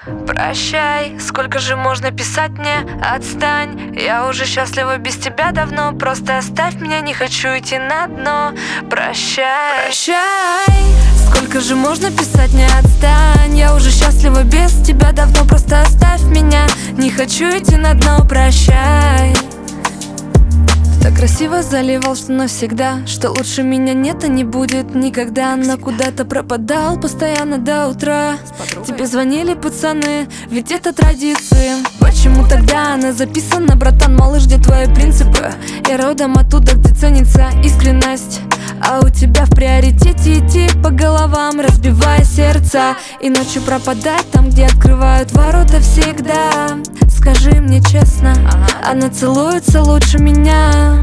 Прощай, сколько же можно писать мне? Отстань, я уже счастлива без тебя давно. Просто оставь меня, не хочу идти на дно. Прощай, прощай, сколько же можно писать мне? Отстань, я уже счастлива без тебя давно. Просто оставь меня, не хочу идти на дно. Прощай. Так красиво заливал, что навсегда, что лучше меня нет и не будет никогда. Но куда-то пропадал постоянно до утра. Тебе звонили пацаны, ведь это традиции. Почему тогда она записана, братан, малыш, где твои принципы? Я родом оттуда, где ценится искренность, а у тебя в приоритете идти по головам, разбивая сердца, и ночью пропадать там, где открывают ворота всегда. Скажи мне честно, она целуется лучше меня.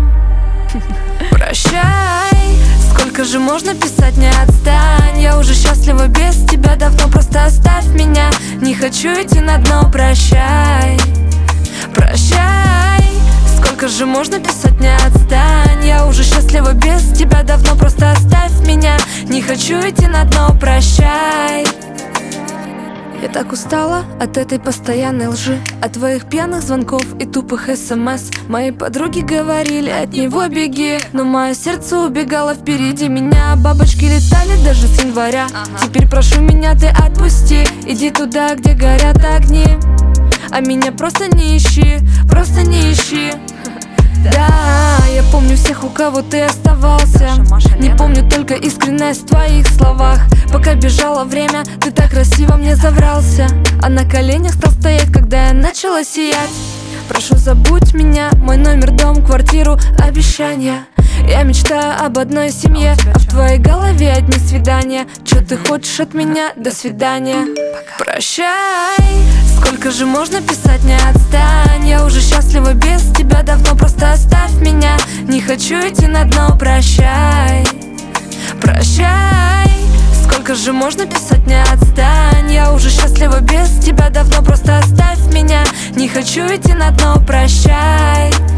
Прощай, сколько же можно писать мне? Отстань, я уже счастлива без тебя давно. Просто оставь меня, не хочу идти на дно. Прощай, прощай, сколько же можно писать мне? Отстань, я уже счастлива без тебя давно. Просто оставь меня, не хочу идти на дно. Прощай. Я так устала от этой постоянной лжи, от твоих пьяных звонков и тупых СМС. Мои подруги говорили: от него беги, но мое сердце убегало впереди меня. Бабочки летали даже с января. Теперь прошу меня, ты отпусти, иди туда, где горят огни, а меня просто не ищи, просто не ищи. Да, я помню всех, у кого ты оставался. Не помню только искренность в твоих словах. Пока бежало время, ты так красиво мне заврался, а на коленях стал стоять, когда я начала сиять. Прошу, забудь меня, мой номер, дом, квартиру, обещания. Я мечтаю об одной семье, а в твоей голове одни свидания. Чё ты хочешь от меня? До свидания. Прощай, сколько же можно писать мне? Отстань, я уже счастлива без тебя давно. Просто оставь меня, не хочу идти на дно. Прощай, прощай, сколько же можно писать мне? Отстань, я уже счастлива без тебя давно. Просто оставь меня, не хочу идти на дно. Прощай.